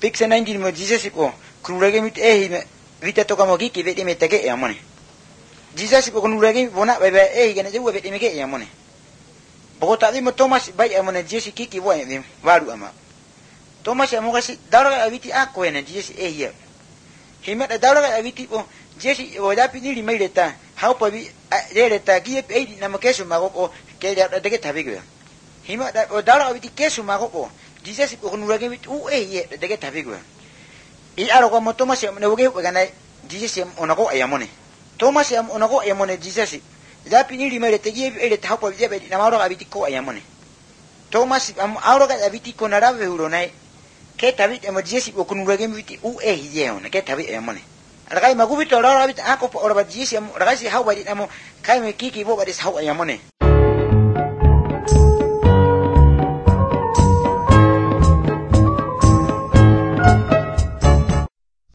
Pixel 19 mo Jesus ko kunulage mit vita to kamo kiki vete metake yamone Jesus ko kunulage bona bebe gana jewe vete meke yamone bogota di mo Thomas bai yamone Jesus kiki bo yem varu ama Thomas amogasi dara aviti ako ene Jesus ya hima dara aviti o Jesus oda pinili maileta how pabi leta gie eidi namakesu magoko ke da ke tabigo hima dara aviti kesu magoko Jesus ko kunulage mit de ke tabigo I aro como Thomas ne uge gana Jesus onako ayamone Thomas onako ayamone Jesus da pinili mere te gi ele ta po je be na maro abiti ko ayamone Thomas aro ga abiti ko nara be uronai ke tabi emo Jesus ko kunurage miti ye on ke tabi ayamone ragai magubito aro abiti ako po ora Jesus ragai si hau badi namo kai me kiki bo badi hau ayamone